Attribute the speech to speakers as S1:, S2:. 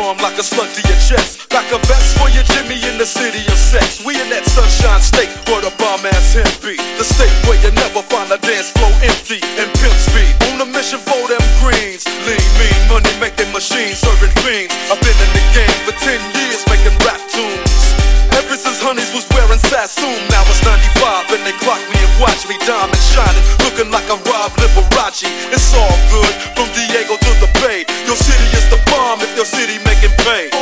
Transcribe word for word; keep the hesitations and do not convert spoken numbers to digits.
S1: arm like a slug to your chest. Back a vest for your Jimmy in the city of sex. We in that sunshine state where the bomb ass him be. The state where you never find a dance floor empty and pimp speed. On a mission for them greens. Lean, mean, money making machines, serving fiends. I've been in the game for ten years making rap tunes. Ever since Honeys was wearing Sassoon. Now it's ninety-five and they clock me and watch me diamond shining, looking like a Rob Liberace. It's all good from Diego to the Bay. Your city is the bomb if your city making pay.